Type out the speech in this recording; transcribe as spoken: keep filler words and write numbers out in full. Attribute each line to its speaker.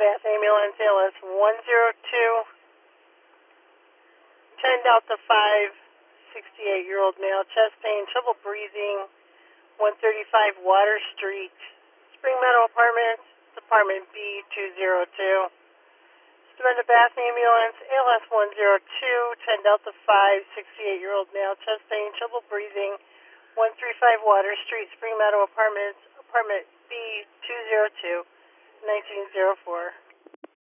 Speaker 1: Bath Ambulance, A L S one zero two, ten Delta five, sixty-eight-year-old male, chest pain, trouble breathing, one thirty-five Water Street, Spring Meadow Apartments, Apartment B two oh two. Steubenville Bath Ambulance, A L S one zero two, ten Delta five, sixty-eight-year-old male, chest pain, trouble breathing, one thirty-five Water Street, Spring Meadow Apartments, Apartment B two oh two, nineteen oh four.